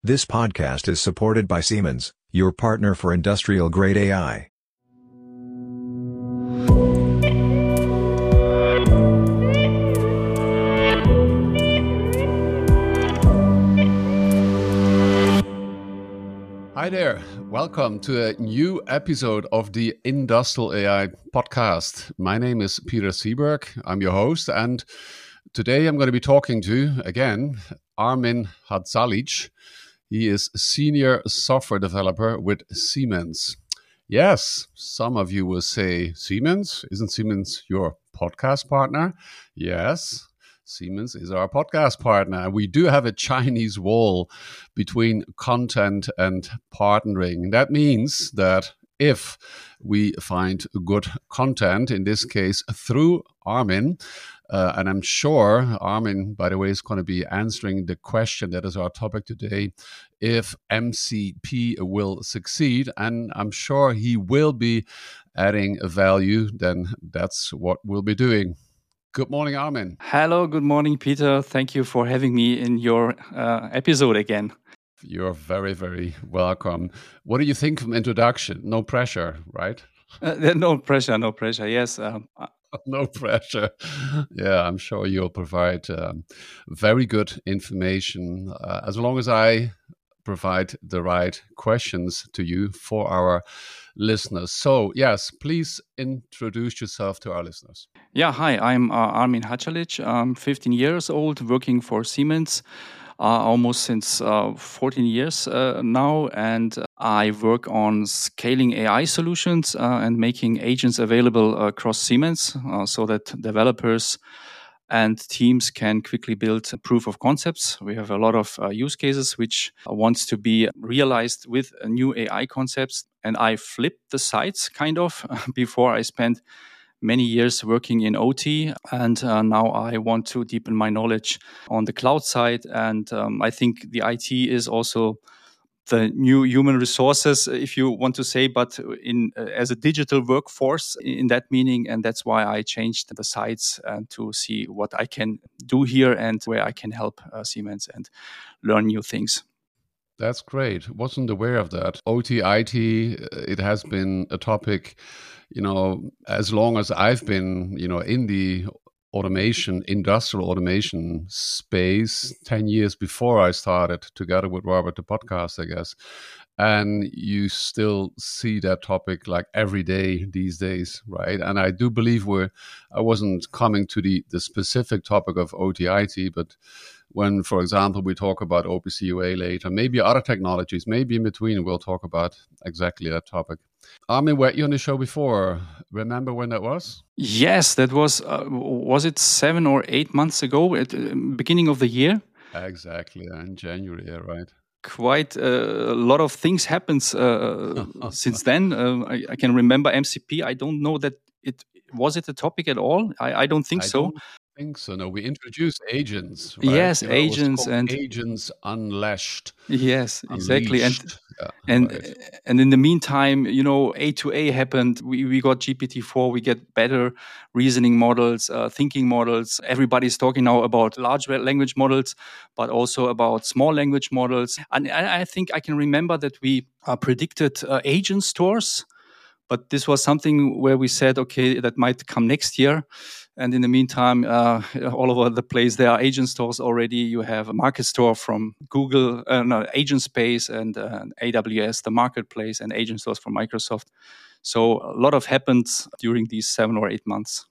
This podcast is supported by Siemens, your partner for industrial-grade AI. Hi there, welcome to a new episode of the Industrial AI podcast. My name is Peter Seberg, I'm your host, and today I'm going to be talking to, again, Armin Hatzalic. He is Senior Software Developer with Siemens. Yes, some of you will say, Siemens? Isn't Siemens your podcast partner? Yes. Siemens is our podcast partner. We do have a Chinese wall between content and partnering. That means that if we find good content, in this case through Armin, and I'm sure Armin, by the way, is going to be answering the question that is our topic today, if MCP will succeed, and I'm sure he will be adding value, then that's what we'll be doing. Good morning, Armin. Hello, good morning, Peter. Thank you for having me in your episode again. You're very, very welcome. What do you think from introduction? No pressure, right? No pressure. Yes. No pressure. Yeah, I'm sure you'll provide very good information as long as I provide the right questions to you for our listeners. So, yes, please introduce yourself to our listeners. Yeah, hi, I'm Armin Hatzalic. I'm 15 years old, working for Siemens almost since 14 years now. And I work on scaling AI solutions and making agents available across Siemens so that developers and teams can quickly build proof of concepts. We have a lot of use cases which wants to be realized with new AI concepts. And I flipped the sides kind of. Before I spent many years working in OT, and now I want to deepen my knowledge on the cloud side. And I think the IT is also the new human resources, if you want to say, but in as a digital workforce in that meaning. And that's why I changed the sites to see what I can do here and where I can help Siemens and learn new things. That's great. Wasn't aware of that. OT, IT, it has been a topic, as long as I've been, in the industrial automation space, 10 years before I started together with Robert, the podcast, I guess. And you still see that topic like every day these days, right? And I do believe I wasn't coming to the specific topic of OT-IT, but when, for example, we talk about OPC UA later, maybe other technologies, maybe in between, we'll talk about exactly that topic. Armin, were you on the show before? Remember when that was? Yes, that was it 7 or 8 months ago at the beginning of the year? Exactly, in January, yeah, right. Quite a lot of things happened since then. I can remember MCP. I don't know that was it a topic at all. I don't think so. Don't think so. No, we introduced agents. Right? Yes, agents and agents unleashed. Yes, exactly. And right. And in the meantime, A2A happened. We got GPT-4. We get better reasoning models, thinking models. Everybody's talking now about large language models, but also about small language models. And I think I can remember that we predicted agent stores. But this was something where we said, okay, that might come next year. And in the meantime, all over the place, there are agent stores already. You have a market store from Google, Agent Space and AWS, the marketplace, and agent stores from Microsoft. So a lot of happened during these 7 or 8 months.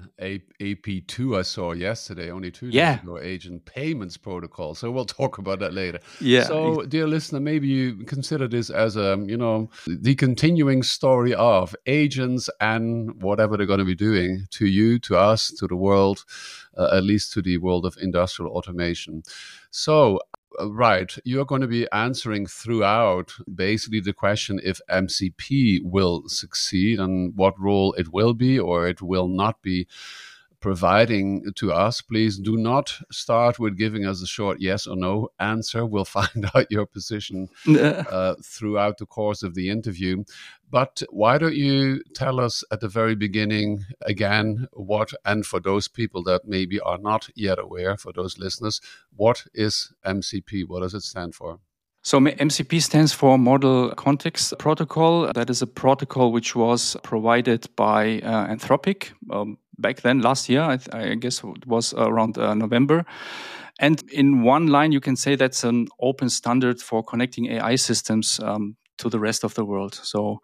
AP2 I saw yesterday, only 2 days ago, Agent Payments Protocol. So we'll talk about that later. Yeah. So, dear listener, maybe you consider this as the continuing story of agents and whatever they're going to be doing to you, to us, to the world, at least to the world of industrial automation. So, right, you're going to be answering throughout basically the question if MCP will succeed and what role it will be or it will not be providing to us. Please do not start with giving us a short yes or no answer. We'll find out your position throughout the course of the interview. But why don't you tell us at the very beginning again and for those people that maybe are not yet aware, for those listeners, what is MCP? What does it stand for? So MCP stands for Model Context Protocol. That is a protocol which was provided by Anthropic back then, last year. I guess it was around November. And in one line, you can say that's an open standard for connecting AI systems to the rest of the world. So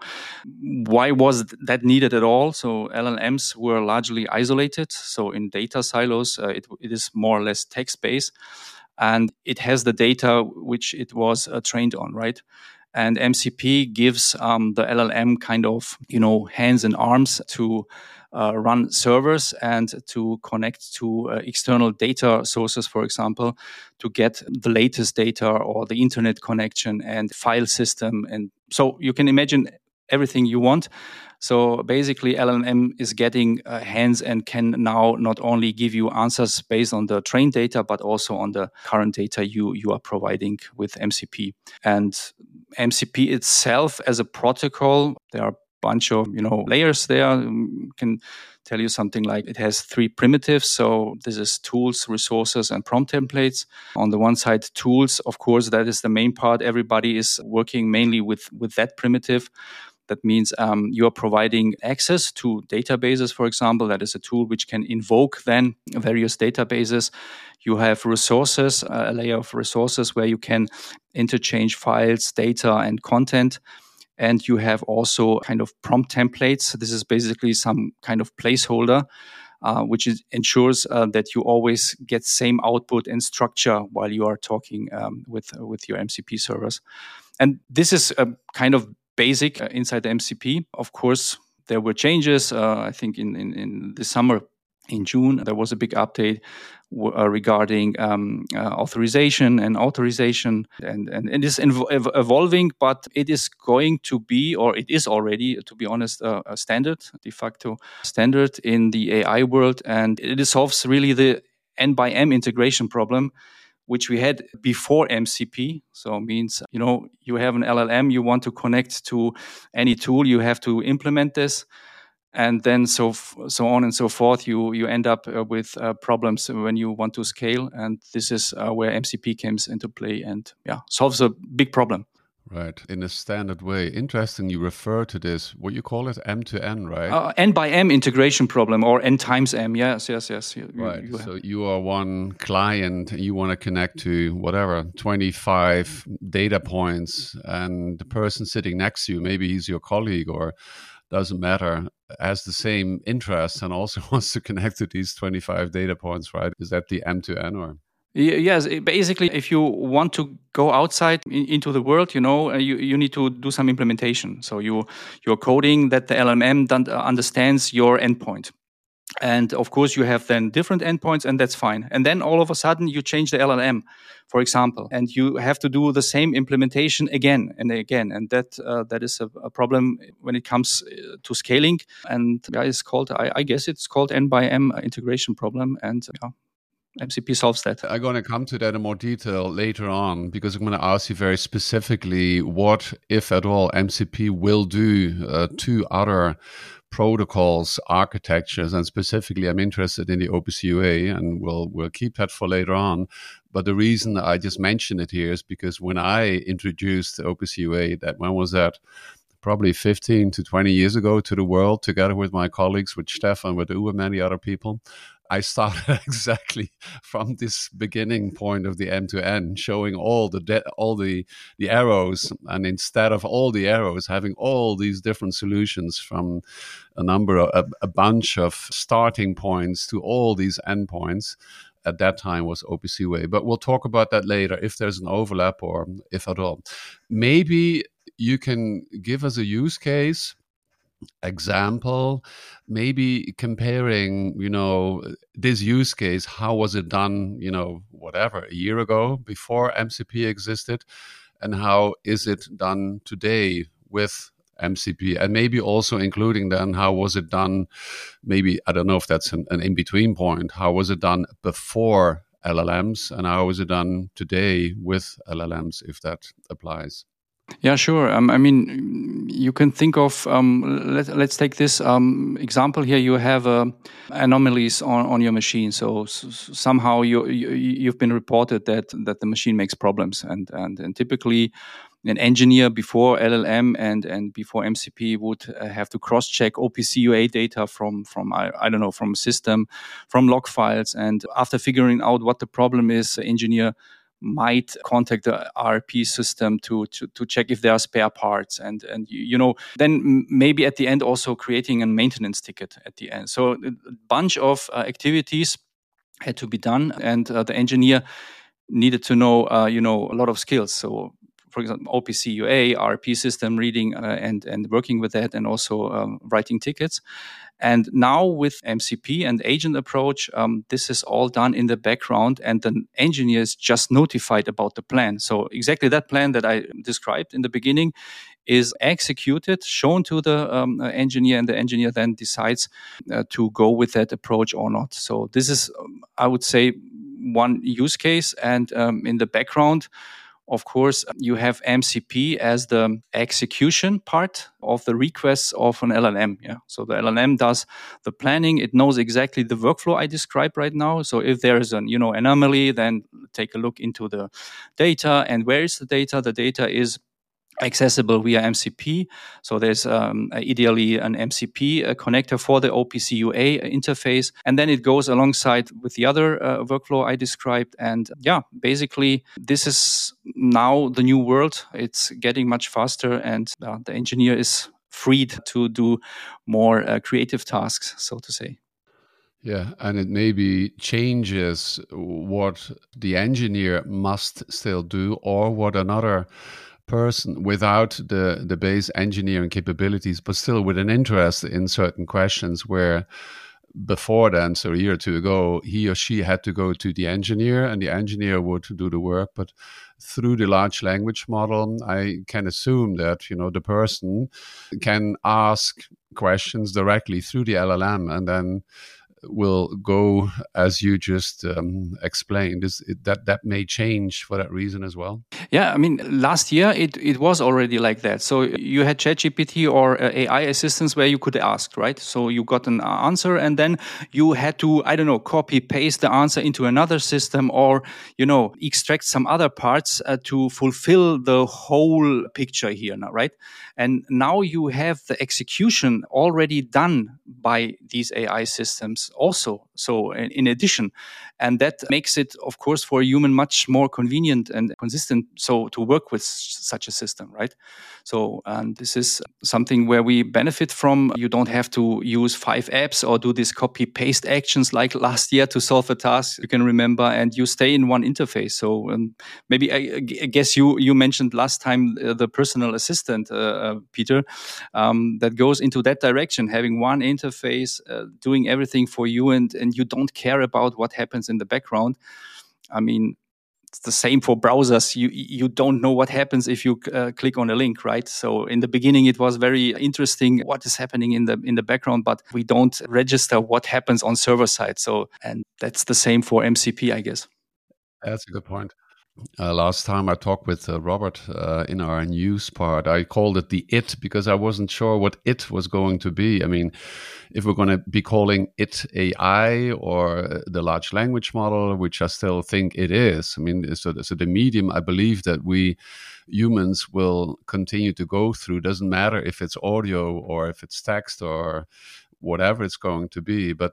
why was that needed at all? So LLMs were largely isolated. So in data silos, it is more or less text-based. And it has the data which it was trained on, right? And MCP gives the LLM kind of, hands and arms to run servers and to connect to external data sources, for example, to get the latest data or the internet connection and file system. And so you can imagine everything you want. So basically, LLM is getting hands and can now not only give you answers based on the trained data, but also on the current data you are providing with MCP. And MCP itself as a protocol, there are a bunch of layers there. Can tell you something like it has 3 primitives. So this is tools, resources, and prompt templates. On the one side, tools, of course, that is the main part. Everybody is working mainly with that primitive. That means you are providing access to databases, for example. That is a tool which can invoke then various databases. You have resources, a layer of resources where you can interchange files, data, and content. And you have also kind of prompt templates. This is basically some kind of placeholder, which ensures that you always get same output and structure while you are talking with your MCP servers. And this is a kind of basic inside the MCP. Of course, there were changes. I think in the summer, in June, there was a big update regarding authorization and authorization. And it is evolving, but it is going to be, or it is already, to be honest, a standard, de facto standard in the AI world. And it solves really the N by M integration problem, which we had before MCP. So it means, you have an LLM, you want to connect to any tool, you have to implement this. And then so on and so forth, you end up with problems when you want to scale. And this is where MCP comes into play and solves a big problem. Right, in a standard way. Interesting, you refer to this, what you call it, M2N, right? N by M integration problem, or N times M, yes. Right, so you are one client, you want to connect to whatever, 25 data points, and the person sitting next to you, maybe he's your colleague or doesn't matter, has the same interest and also wants to connect to these 25 data points, right? Is that the M2N or? Yes, basically, if you want to go outside into the world, you need to do some implementation. So you're coding that the LLM understands your endpoint. And of course, you have then different endpoints, and that's fine. And then all of a sudden, you change the LLM, for example, and you have to do the same implementation again and again. And that is a problem when it comes to scaling. And it's called, I guess it's called N by M integration problem. And MCP solves that. I'm going to come to that in more detail later on, because I'm going to ask you very specifically what, if at all, MCP will do to other protocols, architectures, and specifically I'm interested in the Opus UA, and we'll keep that for later on. But the reason I just mentioned it here is because when I introduced the Opus UA, when was that? Probably 15 to 20 years ago to the world, together with my colleagues, with Stefan, with Uwe, many other people. I started exactly from this beginning point of the M2N, showing all the arrows, and instead of all the arrows, having all these different solutions from a bunch of starting points to all these endpoints. At that time was Opus UA, but we'll talk about that later if there's an overlap or if at all. Maybe you can give us a use case example, maybe comparing, this use case, how was it done, whatever, a year ago before MCP existed, and how is it done today with MCP, and maybe also including then how was it done, maybe, I don't know if that's an in-between point, how was it done before LLMs and how is it done today with LLMs, if that applies. Yeah, sure. I mean, you can think of, let's take this example here. You have anomalies on your machine. So somehow you've been reported that the machine makes problems. And typically an engineer before LLM and before MCP would have to cross-check OPC UA data from I don't know, from system, from log files. And after figuring out what the problem is, the engineer might contact the RP system to check if there are spare parts and then maybe at the end also creating a maintenance ticket at the end. So a bunch of activities had to be done, and the engineer needed to know a lot of skills. So for example, OPC UA, RP system reading and working with that, and also writing tickets. And now with MCP and agent approach, this is all done in the background, and the engineer is just notified about the plan. So exactly that plan that I described in the beginning is executed, shown to the engineer, and the engineer then decides to go with that approach or not. So this is, I would say, one use case. And in the background, of course, you have MCP as the execution part of the requests of an LLM. Yeah. So the LLM does the planning. It knows exactly the workflow I described right now. So if there is an anomaly, then take a look into the data. And where is the data? The data is accessible via MCP. So there's ideally an MCP connector for the OPC UA interface. And then it goes alongside with the other workflow I described. And yeah, basically, this is now the new world. It's getting much faster, and the engineer is freed to do more creative tasks, so to say. Yeah, and it maybe changes what the engineer must still do, or what another person without the base engineering capabilities, but still with an interest in certain questions, where before then, so a year or two ago, he or she had to go to the engineer and the engineer would do the work. But through the large language model, I can assume that, the person can ask questions directly through the LLM, and then will go as you just explained. That may change for that reason as well? Yeah, I mean, last year it was already like that. So you had ChatGPT or AI assistants where you could ask, right? So you got an answer, and then you had to, copy paste the answer into another system, or extract some other parts to fulfill the whole picture here now, right? And now you have the execution already done by these AI systems also. So in addition, and that makes it, of course, for a human much more convenient and consistent so to work with such a system, right? So this is something where we benefit from. You don't have to use 5 apps or do these copy paste actions like last year to solve a task, you can remember, and you stay in one interface. So maybe I guess you mentioned last time the personal assistant, Peter, that goes into that direction, having one interface, doing everything for you, and you don't care about what happens in the background. I mean, it's the same for browsers. You don't know what happens if you click on a link, right? So in the beginning, it was very interesting what is happening in the background, but we don't register what happens on server side. So, and that's the same for MCP, I guess. That's a good point. Last time I talked with Robert in our news part, I called it the IT because I wasn't sure what it was going to be. I mean, if we're going to be calling it AI or the large language model, which I still think it is. I mean, so the medium I believe that we humans will continue to go through, doesn't matter if it's audio or if it's text or whatever it's going to be. But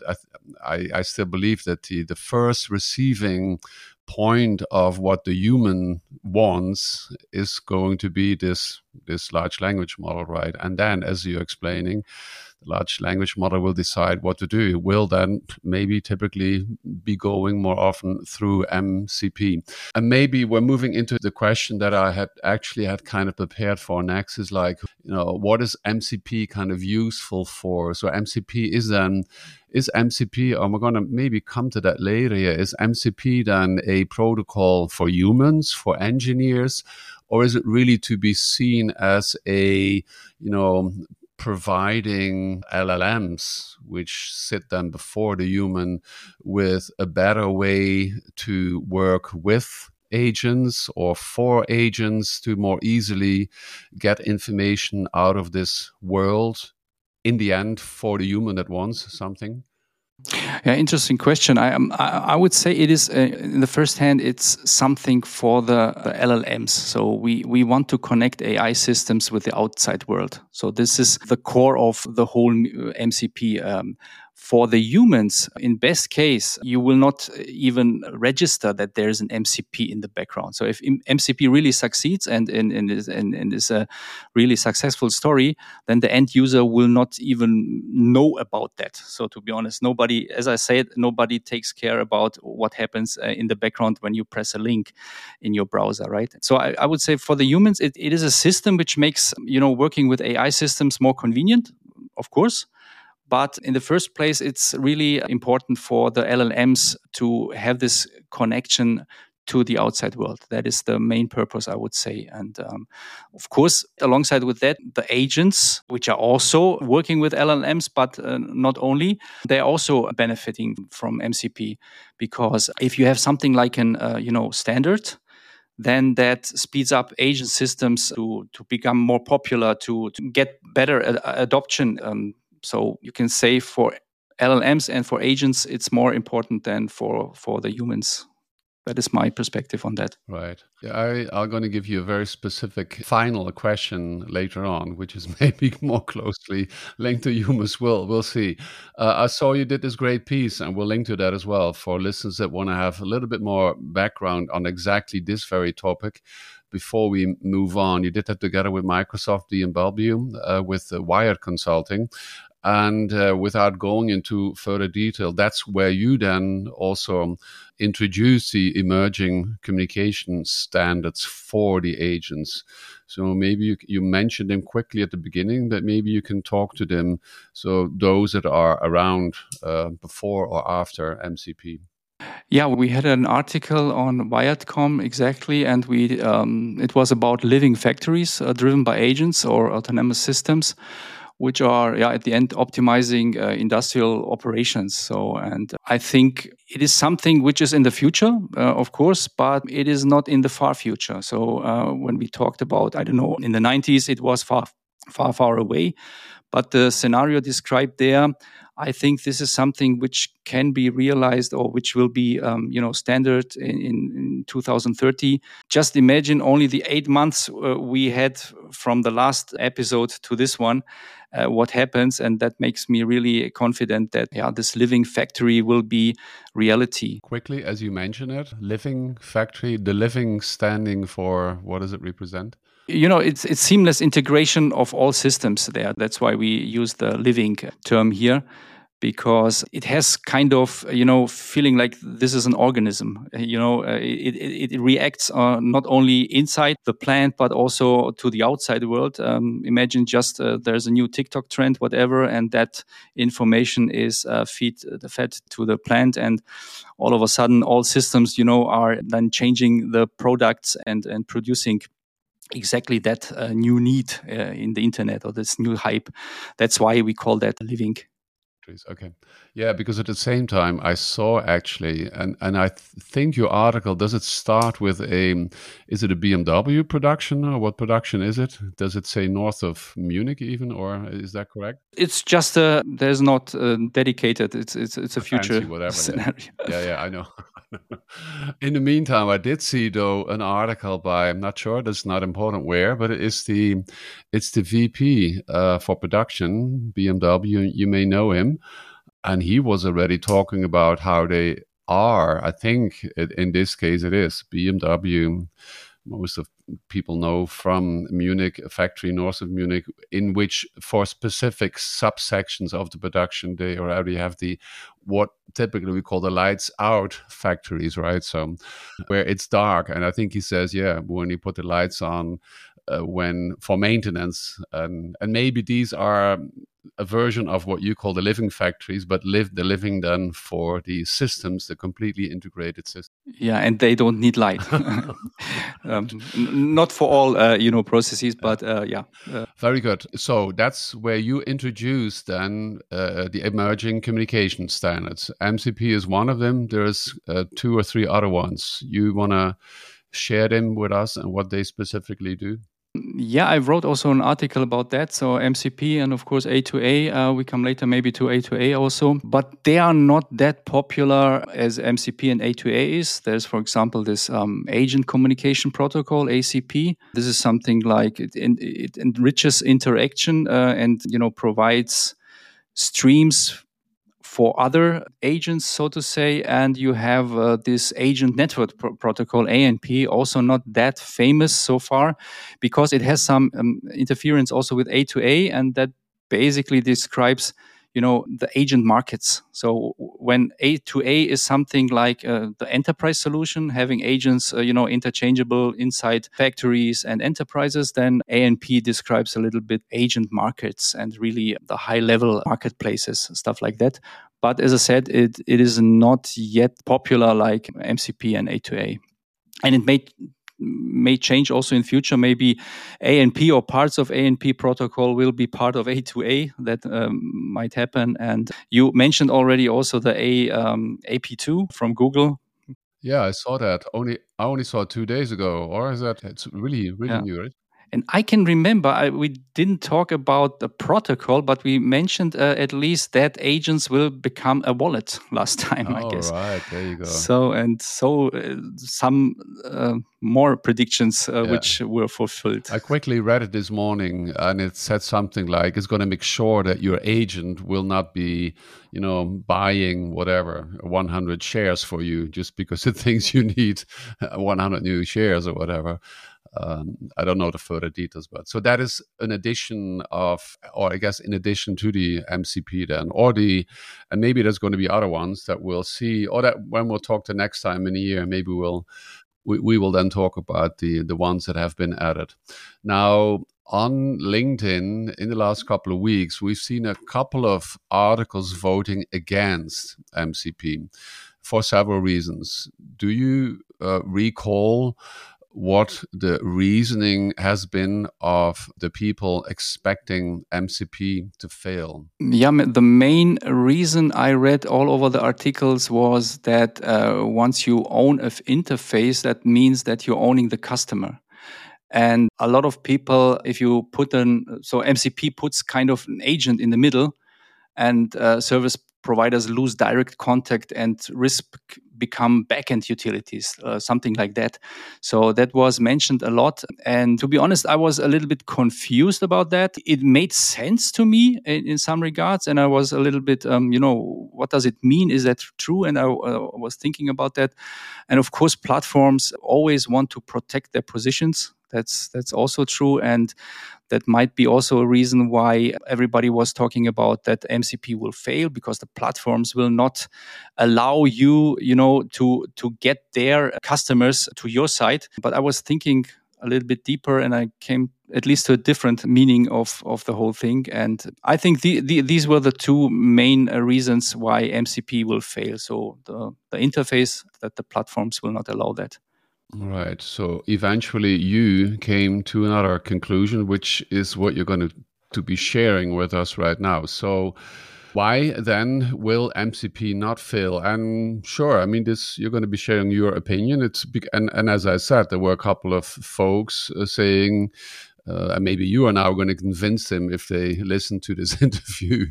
I still believe that the first receiving point of what the human wants is going to be this large language model, right? And then, as you're explaining, the large language model will decide what to do. It will then maybe typically be going more often through MCP. And maybe we're moving into the question that I had kind of prepared for next, is like, what is MCP kind of useful for? So MCP is MCP, or we're going to maybe come to that later here, is MCP then a protocol for humans, for engineers, or is it really to be seen as a, providing LLMs, which sit then before the human with a better way to work with agents or for agents to more easily get information out of this world in the end for the human that wants something? Yeah, interesting question. I would say it is in the first hand, it's something for the LLMs. So we want to connect AI systems with the outside world. So this is the core of the whole MCP. For the humans, in best case, you will not even register that there's an MCP in the background. So if MCP really succeeds and is a really successful story, then the end user will not even know about that. So to be honest, nobody, as I said, nobody takes care about what happens in the background when you press a link in your browser, right? So I would say for the humans, it is a system which makes, working with AI systems more convenient, of course. But in the first place, it's really important for the LLMs to have this connection to the outside world. That is the main purpose, I would say. And of course, alongside with that, the agents, which are also working with LLMs, but not only, they're also benefiting from MCP. Because if you have something like an standard, then that speeds up agent systems to become more popular, to get better adoption. So you can say for LLMs and for agents, it's more important than for the humans. That is my perspective on that. Right. Yeah, I'm going to give you a very specific final question later on, which is maybe more closely linked to humans. We'll see. I saw you did this great piece, and we'll link to that as well for listeners that want to have a little bit more background on exactly this very topic. Before we move on, you did that together with Microsoft BMW with Wired Consulting. And without going into further detail, that's where you then also introduce the emerging communication standards for the agents. So maybe you mentioned them quickly at the beginning, but maybe you can talk to them. So those that are around before or after MCP. Yeah, we had an article on Wired.com exactly, and it was about living factories driven by agents or autonomous systems, which are at the end optimizing industrial operations. So, and I think it is something which is in the future, of course, but it is not in the far future. So when we talked about, I don't know, in the 90s, it was far away. But the scenario described there, I think this is something which can be realized or which will be, standard in 2030. Just imagine only the 8 months we had from the last episode to this one, what happens. And that makes me really confident that, this living factory will be reality. Quickly, as you mentioned it, living factory, the living standing for, what does it represent? It's seamless integration of all systems there. That's why we use the living term here, because it has kind of, feeling like this is an organism. It reacts not only inside the plant, but also to the outside world. Imagine just there's a new TikTok trend, whatever, and that information is fed to the plant. And all of a sudden, all systems, are then changing the products and producing exactly that new need in the internet or this new hype. That's why we call that living. Okay. Yeah, because at the same time, I saw actually, and I think your article, does it start with is it a BMW production or what production is it? Does it say north of Munich even, or is that correct? It's just there's not dedicated, it's a future scenario. Yeah, I know. In the meantime, I did see though an article by, I'm not sure, that's not important where, but it's the VP for production, BMW. You may know him, and he was already talking about how they are. I think in this case it is BMW. Most of people know from Munich, a factory north of Munich, in which for specific subsections of the production, they already have what typically we call the lights out factories, right? So where it's dark. And I think he says, when you put the lights on, when for maintenance, and maybe these are a version of what you call the living factories, but the living then for the systems, the completely integrated system. Yeah, and they don't need light. Not for all, processes, but Very good. So that's where you introduce then the emerging communication standards. MCP is one of them. There's 2 or 3 other ones. You want to share them with us and what they specifically do? Yeah, I wrote also an article about that. So MCP and of course A2A, we come later maybe to A2A also, but they are not that popular as MCP and A2A is. There's, for example, this agent communication protocol, ACP. This is something like it enriches interaction and, provides streams for other agents, so to say, and you have this agent network protocol, ANP, also not that famous so far because it has some interference also with A2A, and that basically describes the agent markets. So when A2A is something like the enterprise solution, having agents interchangeable inside factories and enterprises, then ANP describes a little bit agent markets and really the high level marketplaces, stuff like that. But as I said, it is not yet popular like MCP and A2A. And it may change also in future. Maybe ANP or parts of ANP protocol will be part of A2A. That might happen. And you mentioned already also the AP2 from Google. Yeah, I saw that. I only saw it 2 days ago. Or is that? It's really new, right? And I can remember we didn't talk about the protocol, but we mentioned at least that agents will become a wallet last time, I guess. Right, there you go. So some more predictions which were fulfilled. I quickly read it this morning, and it said something like it's going to make sure that your agent will not be, buying whatever 100 shares for you just because it thinks you need 100 new shares or whatever. I don't know the further details, but so that is in addition to the MCP then, and maybe there's going to be other ones that we'll see, or that when we'll talk the next time in a year, maybe we will then talk about the ones that have been added. Now, on LinkedIn, in the last couple of weeks, we've seen a couple of articles voting against MCP for several reasons. Do you recall what the reasoning has been of the people expecting MCP to fail? Yeah, the main reason I read all over the articles was that once you own an interface, that means that you're owning the customer. And a lot of people, if you so MCP puts kind of an agent in the middle, and service providers lose direct contact and risk become backend utilities, something like that. So that was mentioned a lot. And to be honest, I was a little bit confused about that. It made sense to me in some regards. And I was a little bit, what does it mean? Is that true? And I was thinking about that. And of course, platforms always want to protect their positions. That's also true. And that might be also a reason why everybody was talking about that MCP will fail, because the platforms will not allow you, to get their customers to your site. But I was thinking a little bit deeper, and I came at least to a different meaning of the whole thing. And I think these were the two main reasons why MCP will fail. So the interface, that the platforms will not allow that. Right. So eventually you came to another conclusion, which is what you're going to be sharing with us right now. So why then will MCP not fail? And sure, I mean, you're going to be sharing your opinion. And as I said, there were a couple of folks saying, and maybe you are now going to convince them if they listen to this interview,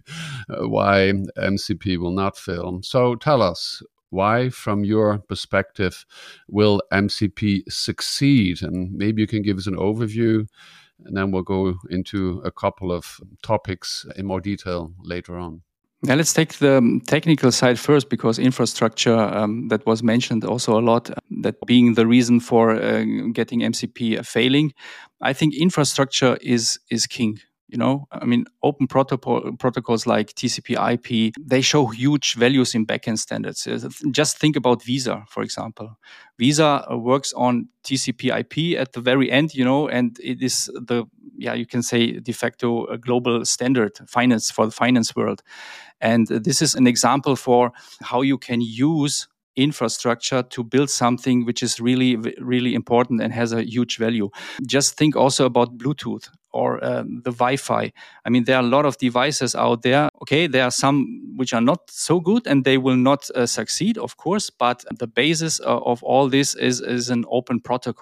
why MCP will not fail. So tell us, why, from your perspective, will MCP succeed? And maybe you can give us an overview, and then we'll go into a couple of topics in more detail later on. Now let's take the technical side first, because infrastructure, that was mentioned also a lot, that being the reason for getting MCP failing. I think infrastructure is king. I mean, open protocols like TCP/IP, they show huge values in backend standards. Just think about Visa, for example. Visa works on TCP/IP at the very end, and it is you can say de facto a global standard finance for the finance world. And this is an example for how you can use infrastructure to build something which is really, really important and has a huge value. Just think also about Bluetooth. or the Wi-Fi. I mean, there are a lot of devices out there. Okay, there are some which are not so good and they will not succeed, of course, but the basis of all this is an open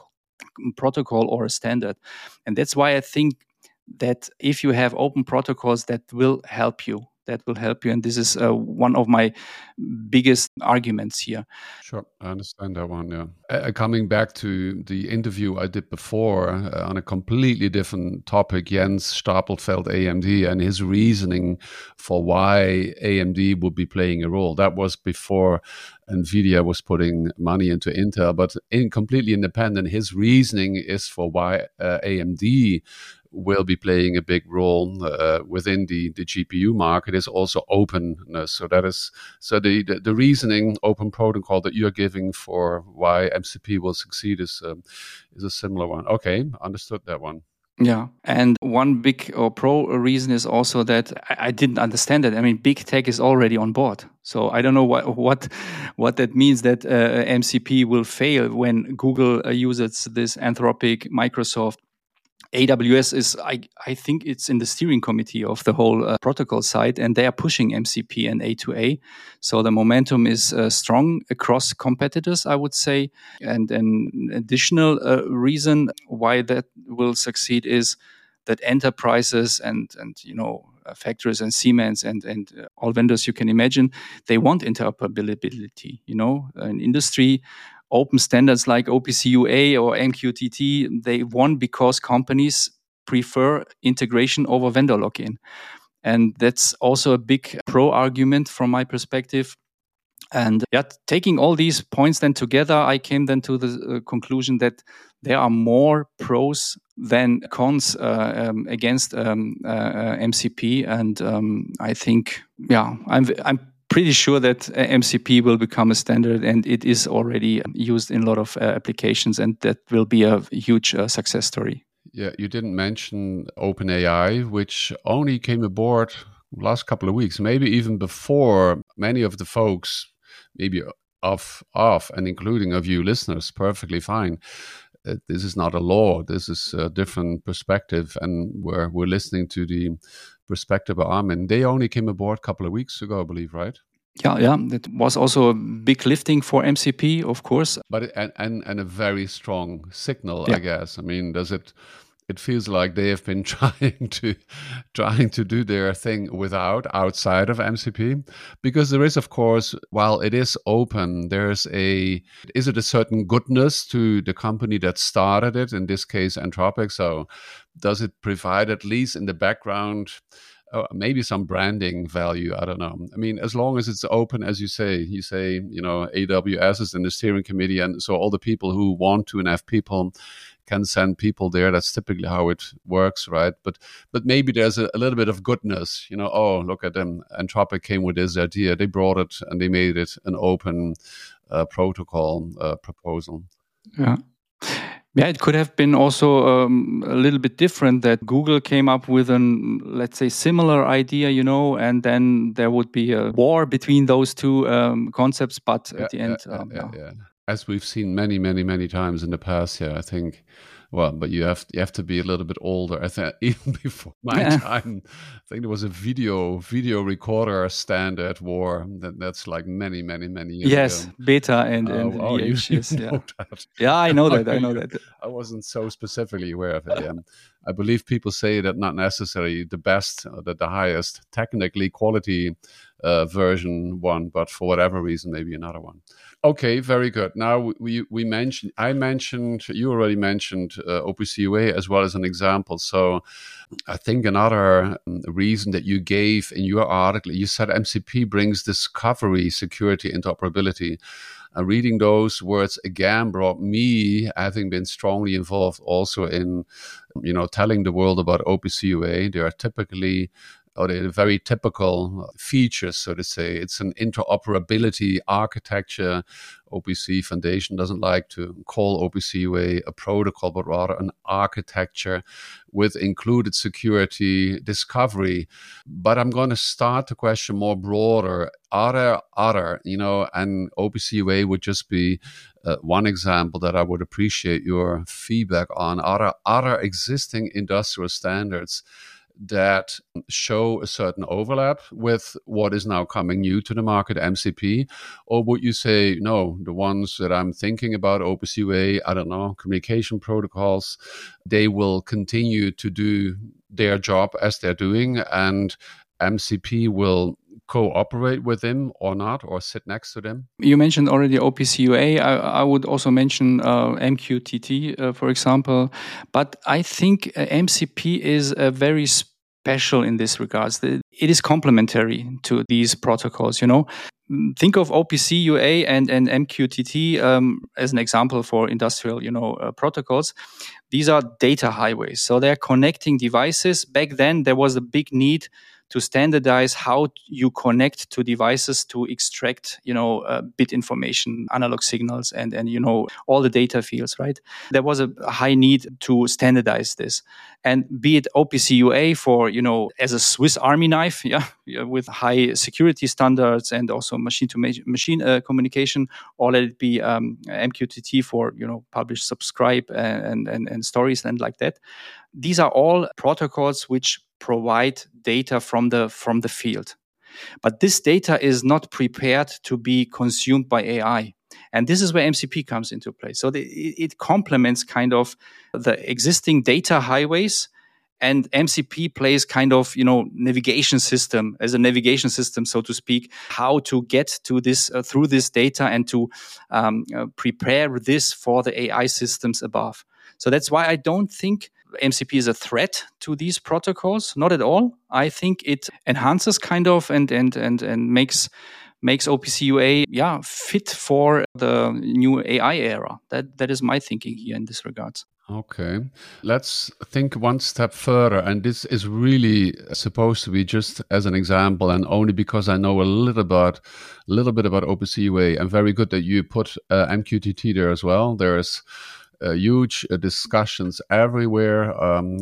protocol or a standard. And that's why I think that if you have open protocols, that will help you. And this is one of my biggest arguments here. Sure, I understand that one. Yeah, coming back to the interview I did before on a completely different topic, Jens Stapelfeld, AMD, and his reasoning for why AMD would be playing a role. That was before Nvidia was putting money into Intel, but completely independent. His reasoning is for why AMD will be playing a big role within the GPU market is also openness. So that is the reasoning, open protocol that you're giving for why MCP will succeed is a similar one. Okay, understood that one. Yeah, and one big pro reason is also that I didn't understand it. I mean, big tech is already on board, so I don't know what that means that MCP will fail when Google uses this, Anthropic, Microsoft. AWS is, I think it's in the steering committee of the whole protocol side, and they are pushing MCP and A2A. So the momentum is strong across competitors, I would say. And an additional reason why that will succeed is that enterprises and factories and Siemens and all vendors you can imagine, they want interoperability. An industry. Open standards like OPC UA or MQTT, they won because companies prefer integration over vendor lock-in. And that's also a big pro argument from my perspective. And taking all these points then together, I came then to the conclusion that there are more pros than cons against MCP. And I think, I'm pretty sure that MCP will become a standard, and it is already used in a lot of applications, and that will be a huge success story. Yeah, you didn't mention OpenAI, which only came aboard last couple of weeks, maybe even before many of the folks, maybe off and including of you listeners, perfectly fine. This is not a law. This is a different perspective, and we're listening to the perspective of Armin. They only came aboard a couple of weeks ago, I believe, right? Yeah. That was also a big lifting for MCP, of course. But and a very strong signal, I guess. I mean, it feels like they have been trying to do their thing outside of MCP, because there is, of course, while it is open, is it a certain goodness to the company that started it, in this case Anthropic? So does it provide, at least in the background, maybe some branding value? I don't know. I mean, as long as it's open, as you say, AWS is in the steering committee, and so all the people who want to and have people can send people there. That's typically how it works, right? But maybe there's a little bit of goodness, oh, look at them. Anthropic came with this idea. They brought it and they made it an open protocol proposal. Yeah. Yeah, it could have been also a little bit different, that Google came up with let's say, similar idea, and then there would be a war between those two concepts. But at the end, as we've seen many, many, many times in the past, I think. Well, but you have to be a little bit older. I think even before my time, I think there was a video recorder standard war. That's like many, many, many years ago. Yes, Beta and VHS. Yeah, I know that. That. I wasn't so specifically aware of it. I believe people say that not necessarily the best, that the highest technically quality version one, but for whatever reason, maybe another one. Okay, very good. Now you already mentioned OPC UA as well as an example. So I think another reason that you gave in your article, you said MCP brings discovery, security, interoperability. Reading those words again brought me, having been strongly involved also in, telling the world about OPC UA. They are typically or the very typical features, so to say. It's an interoperability architecture. OPC Foundation doesn't like to call OPC UA a protocol, but rather an architecture with included security discovery. But I'm going to start the question more broader. Are there other, and OPC UA would just be one example that I would appreciate your feedback on. Are there other existing industrial standards that show a certain overlap with what is now coming new to the market, MCP? Or would you say, no, the ones that I'm thinking about, OPC UA, I don't know, communication protocols, they will continue to do their job as they're doing, and MCP will cooperate with them or not, or sit next to them? You mentioned already OPC UA. I would also mention MQTT, for example. But I think MCP is very special in this regards. It is complementary to these protocols. Think of OPC UA and MQTT as an example for industrial, protocols. These are data highways, so they're connecting devices. Back then, there was a big need to standardize how you connect to devices to extract, bit information, analog signals, and all the data fields, right? There was a high need to standardize this. And be it OPC UA for, as a Swiss Army knife, with high security standards and also machine-to-machine communication, or let it be MQTT for, publish, subscribe, and stories and like that. These are all protocols which provide data from the field. But this data is not prepared to be consumed by AI. And this is where MCP comes into play. So it complements kind of the existing data highways, and MCP plays kind of, navigation system, as a navigation system, so to speak, how to get to this through this data and to prepare this for the AI systems above. So that's why I don't think MCP is a threat to these protocols. Not at all. I think it enhances kind of and makes OPC UA fit for the new AI era. That is my thinking here in this regards. Okay, let's think one step further. And this is really supposed to be just as an example, and only because I know a little bit about OPC UA. And very good that you put MQTT there as well. There's huge discussions everywhere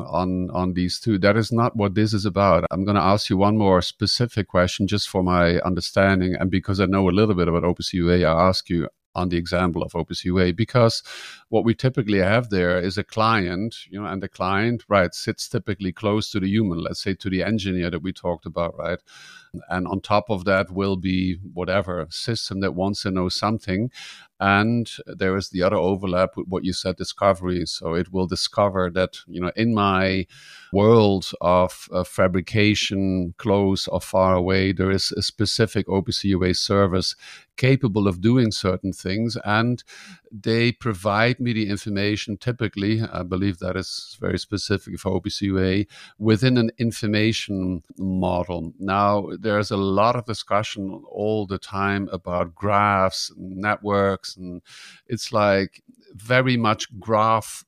on these two. That is not what this is about. I'm going to ask you one more specific question just for my understanding. And because I know a little bit about OPC UA, I ask you on the example of OPC UA, because what we typically have there is a client, and the client, right, sits typically close to the human, let's say to the engineer that we talked about, right? And on top of that will be whatever system that wants to know something. And there is the other overlap with what you said, discovery. So it will discover that, in my world of fabrication, close or far away, there is a specific OPC UA service capable of doing certain things. And they provide me the information, typically, I believe that is very specific for OPC UA, within an information model. Now, there's a lot of discussion all the time about graphs, networks, and it's like very much graph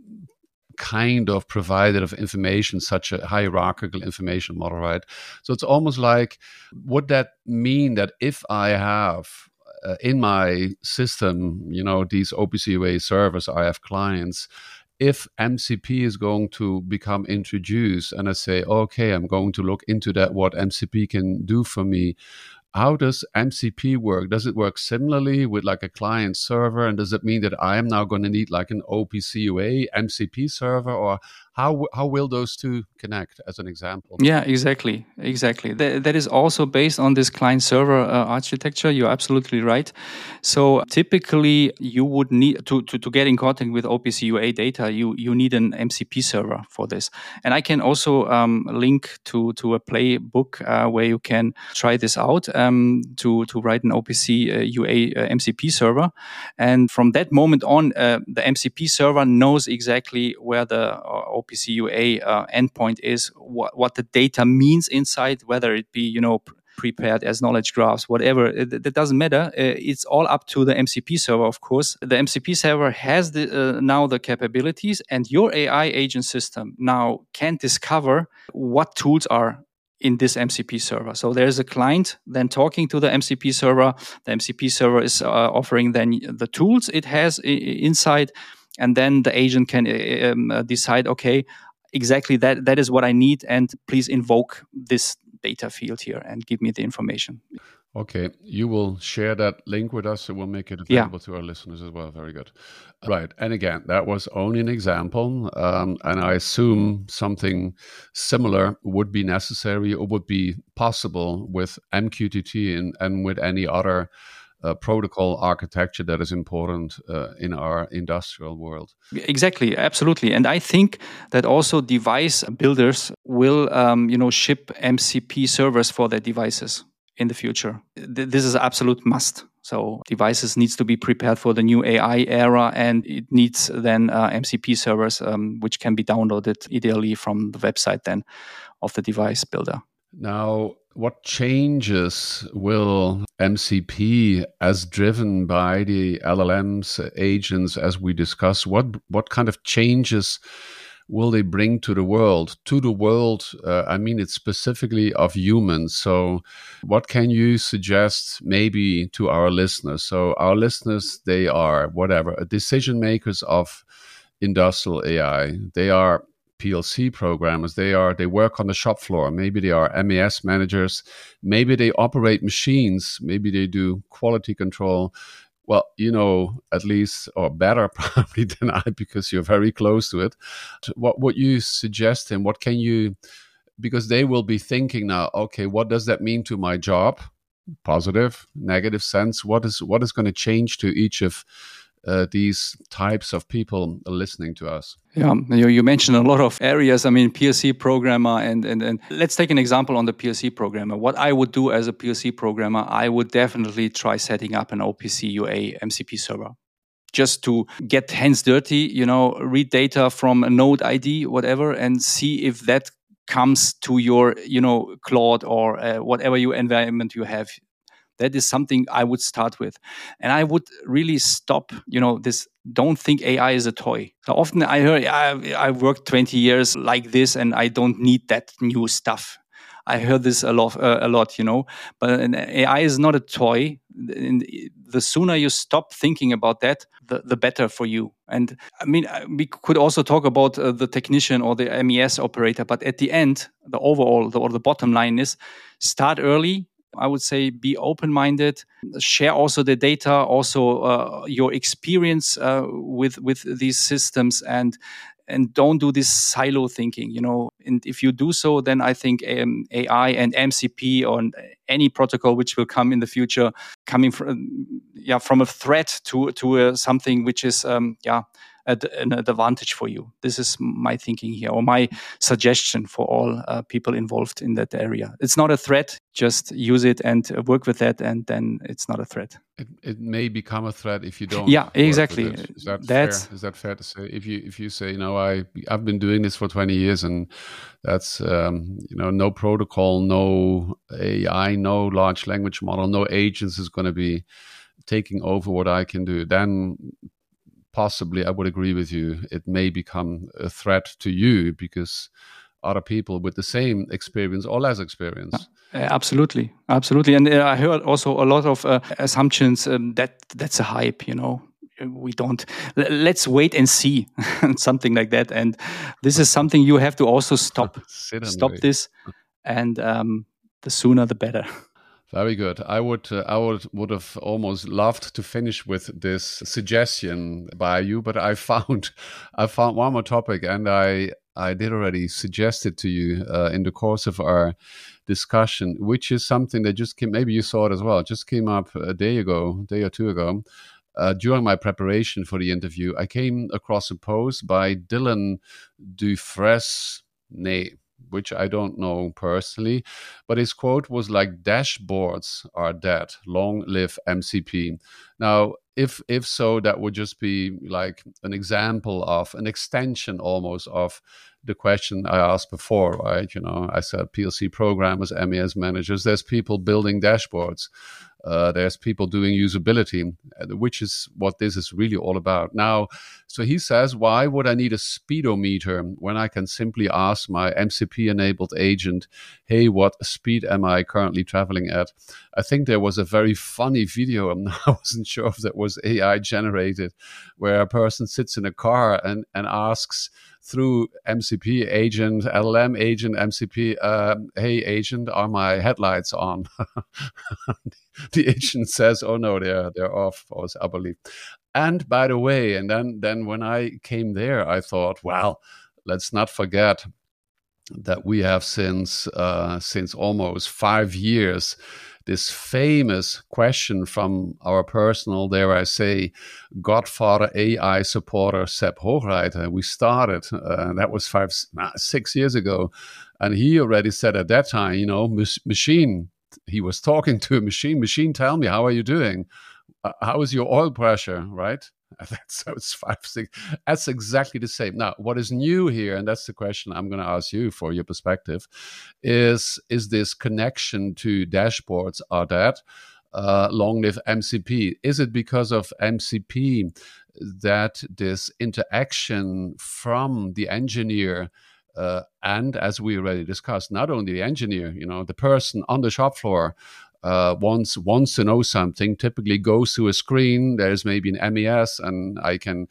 kind of provider of information, such a hierarchical information model, right? So it's almost like, would that mean that if I have in my system, these OPC UA servers, I have clients, if MCP is going to become introduced and I say, okay, I'm going to look into that, what MCP can do for me, how does MCP work? Does it work similarly with like a client server? And does it mean that I am now going to need like an OPC UA MCP server? Or how will those two connect, as an example? Yeah, exactly. That is also based on this client-server architecture. You're absolutely right. So typically, you would need to get in contact with OPC UA data. You need an MCP server for this. And I can also link to a playbook where you can try this out to write an OPC UA MCP server. And from that moment on, the MCP server knows exactly where the OPC UA endpoint is, what the data means inside, whether it be, prepared as knowledge graphs, whatever. That doesn't matter. It's all up to the MCP server, of course. The MCP server has now the capabilities, and your AI agent system now can discover what tools are in this MCP server. So there's a client then talking to the MCP server. The MCP server is offering then the tools it has inside, and then the agent can decide, okay, exactly that is what I need, and please invoke this data field here and give me the information. Okay, you will share that link with us, so we'll make it available to our listeners as well. Very good. Right, and again, that was only an example, and I assume something similar would be necessary or would be possible with MQTT and with any other protocol architecture that is important in our industrial world. Exactly, absolutely. And I think that also device builders will, ship MCP servers for their devices in the future. This is an absolute must. So devices needs to be prepared for the new AI era, and it needs then MCP servers, which can be downloaded ideally from the website then of the device builder. Now, what changes will MCP, as driven by the LLMs, agents, as we discussed, what kind of changes will they bring to the world? To the world, I mean, it's specifically of humans. So what can you suggest maybe to our listeners? So our listeners, they are decision makers of industrial AI. They are PLC programmers. They work on the shop floor. Maybe they are MES managers. Maybe they operate machines. Maybe they do quality control. Well, you know, at least, or better probably than I, because you're very close to it. What would you suggest, and what can you, because they will be thinking now, okay, what does that mean to my job? Positive, negative sense. What is going to change to each of these types of people listening to us? Yeah, you mentioned a lot of areas. I mean, PLC programmer, and let's take an example on the PLC programmer. What I would do as a PLC programmer, I would definitely try setting up an OPC UA MCP server, just to get hands dirty, read data from a node ID, whatever, and see if that comes to your, Claude or whatever your environment you have. That is something I would start with. And I would really stop, this, don't think AI is a toy. So often I heard, I worked 20 years like this and I don't need that new stuff. I heard this a lot, but AI is not a toy. The sooner you stop thinking about that, the better for you. And I mean, we could also talk about the technician or the MES operator, but at the end, the overall, or the bottom line is start early. I would say be open-minded, share also the data, also your experience with these systems, and don't do this silo thinking, And if you do so, then I think AI and MCP or any protocol which will come in the future, coming from a threat to something which is an advantage for you. This is my thinking here, or my suggestion for all people involved in that area. It's not a threat. Just use it and work with that, and then it's not a threat. It may become a threat if you don't. Yeah, exactly. Is that fair? Is that fair to say? If you say, I've been doing this for 20 years, and that's no protocol, no AI, no large language model, no agents is going to be taking over what I can do, then possibly I would agree with you. It may become a threat to you because other people with the same experience or less experience. Absolutely. And I heard also a lot of assumptions that's a hype, We don't. Let's wait and see, something like that. And this is something you have to also stop. Stop this, and the sooner the better. Very good. I would have almost loved to finish with this suggestion by you, but I found one more topic, and I did already suggest it to you in the course of our discussion, which is something that just came. Maybe you saw it as well. Just came up a day or two ago. During my preparation for the interview, I came across a post by Dylan Dufresne, which I don't know personally, but his quote was like, "Dashboards are dead. Long live MCP." Now, if so, that would just be like an example of an extension almost of the question I asked before, right? I said PLC programmers, MES managers, there's people building dashboards. There's people doing usability, which is what this is really all about. Now, so he says, why would I need a speedometer when I can simply ask my MCP-enabled agent, hey, what speed am I currently traveling at? I think there was a very funny video, I wasn't sure if that was AI generated, where a person sits in a car and asks through MCP agent, LLM agent, MCP, hey agent, are my headlights on? The agent says, oh no, they're off, I believe. And by the way, and then when I came there, I thought, well, let's not forget that we have since almost 5 years this famous question from our personal, dare I say, godfather AI supporter, Sepp Hochreiter. We started, that was 6 years ago. And he already said at that time, machine, he was talking to a machine, tell me, how are you doing? How is your oil pressure, right? So it's 5, 6. That's exactly the same. Now, what is new here, and that's the question I'm going to ask you for your perspective, is this connection to dashboards or that long live MCP? Is it because of MCP that this interaction from the engineer and, as we already discussed, not only the engineer, the person on the shop floor, wants to know something, typically goes to a screen, there's maybe an MES, and I can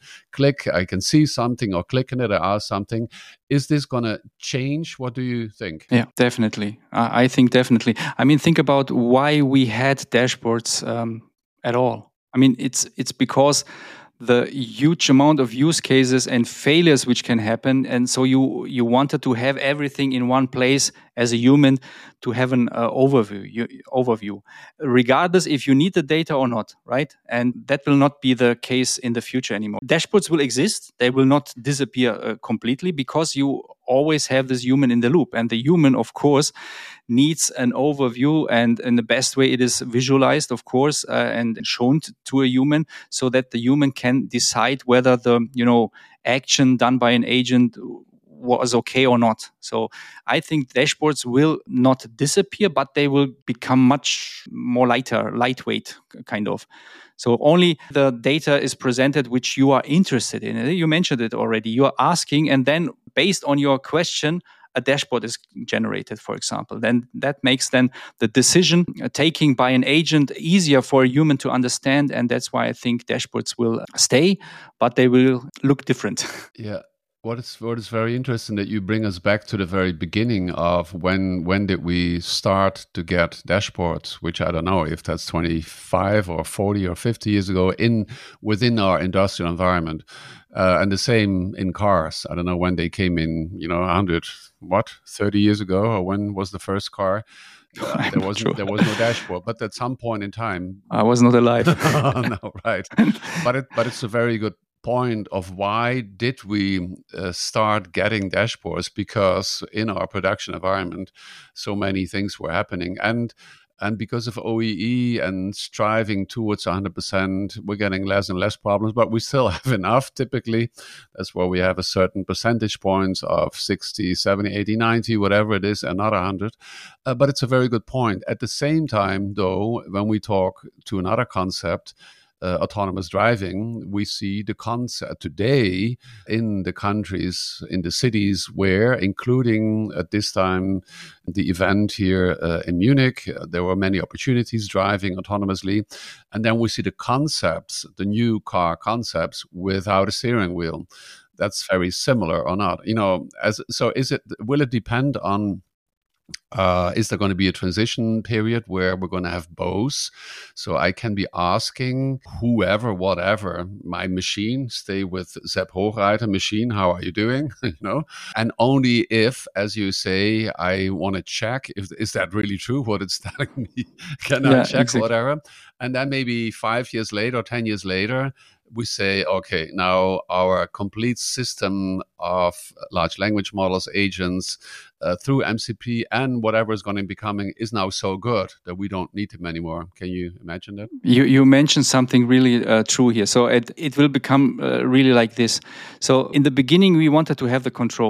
see something or click on it or ask something. Is this going to change? What do you think? Yeah, definitely. I think definitely. I mean, think about why we had dashboards at all. I mean, it's because the huge amount of use cases and failures which can happen. And so you wanted to have everything in one place as a human to have an overview, regardless if you need the data or not, right? And that will not be the case in the future anymore. Dashboards will exist. They will not disappear completely because you always have this human in the loop. And the human, of course, needs an overview, and in the best way it is visualized, of course, and shown to a human so that the human can decide whether the action done by an agent was okay or not. So I think dashboards will not disappear, but they will become much more lightweight, kind of. So only the data is presented which you are interested in. You mentioned it already. You are asking, and then based on your question, a dashboard is generated, for example. Then that makes then the decision taking by an agent easier for a human to understand. And that's why I think dashboards will stay, but they will look different. Yeah. What is very interesting that you bring us back to the very beginning of when did we start to get dashboards, which I don't know if that's 25 or 40 or 50 years ago within our industrial environment, and the same in cars. I don't know when they came in, 30 years ago, or when was the first car? There was no dashboard, but at some point in time, I was not alive. No, right? But it's a very good point of why did we start getting dashboards, because in our production environment so many things were happening, and because of OEE and striving towards 100%, we're getting less and less problems, but we still have enough typically. That's where we have a certain percentage points of 60, 70, 80, 90, whatever it is, and not 100. But it's a very good point. At the same time, though, when we talk to another concept, autonomous driving, we see the concept today in the countries, in the cities where, including at this time, the event here in Munich, there were many opportunities driving autonomously. And then we see the concepts, the new car concepts without a steering wheel. That's very similar or not? Will it depend on is there going to be a transition period where we're going to have both? So I can be asking whoever, whatever, my machine, stay with Sepp Hochreiter machine, how are you doing? And only if, as you say, I want to check is that really true, what it's telling me? Can I check exactly. Whatever? And then maybe 5 years later, 10 years later, we say, okay, now our complete system of large language models, agents, through MCP and whatever is going to be coming is now so good that we don't need them anymore. Can you imagine that? You mentioned something really true here. So it will become really like this. So in the beginning, we wanted to have the control.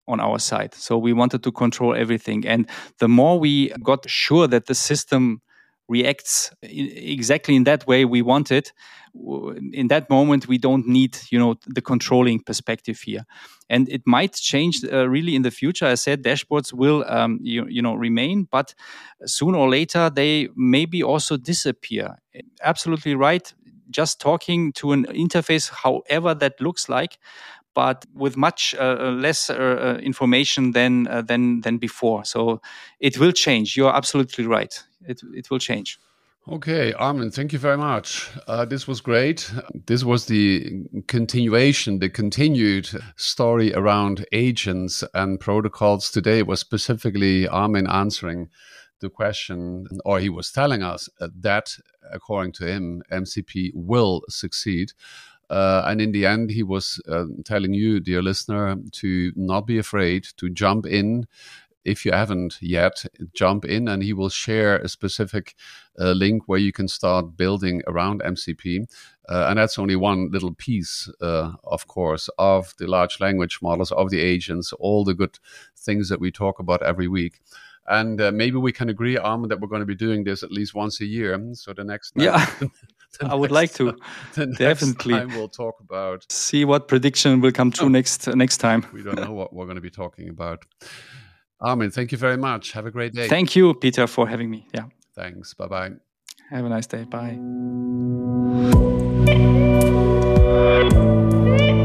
on our side. So we wanted to control everything. And the more we got sure that the system reacts exactly in that way we want it, in that moment we don't need the controlling perspective here. And it might change really in the future. I said dashboards will remain, but sooner or later they maybe also disappear. Absolutely right. Just talking to an interface, however that looks like, but with much less information than before. So it will change. You're absolutely right. It will change. Okay, Armin, thank you very much. This was great. This was the continued story around agents and protocols. Today was specifically Armin answering the question, or he was telling us that, according to him, MCP will succeed. And in the end, he was telling you, dear listener, to not be afraid, to jump in. If you haven't yet, jump in, and he will share a specific link where you can start building around MCP. And that's only one little piece, of course, of the large language models, of the agents, all the good things that we talk about every week. And maybe we can agree, Armin, that we're going to be doing this at least once a year. So the next time, yeah, I would like to. Definitely. Next time we'll talk about. See what prediction will come true next time. We don't know what we're going to be talking about. Armin, thank you very much. Have a great day. Thank you, Peter, for having me. Yeah. Thanks. Bye-bye. Have a nice day. Bye.